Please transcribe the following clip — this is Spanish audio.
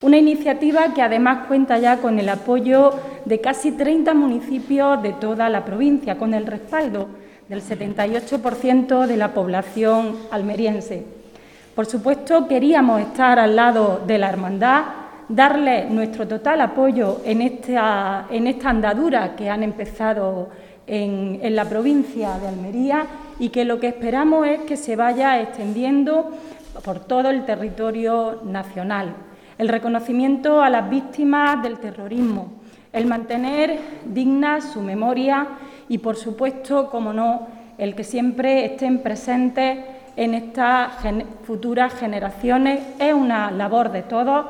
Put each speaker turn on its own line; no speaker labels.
Una iniciativa que además cuenta ya con el apoyo de casi 30 municipios de toda la provincia, con el respaldo del 78% de la población almeriense. Por supuesto, queríamos estar al lado de la hermandad, darle nuestro total apoyo en esta andadura que han empezado en la provincia de Almería y que lo que esperamos es que se vaya extendiendo por todo el territorio nacional. El reconocimiento a las víctimas del terrorismo, el mantener digna su memoria y, por supuesto, como no, el que siempre estén presentes en estas futuras generaciones es una labor de todos.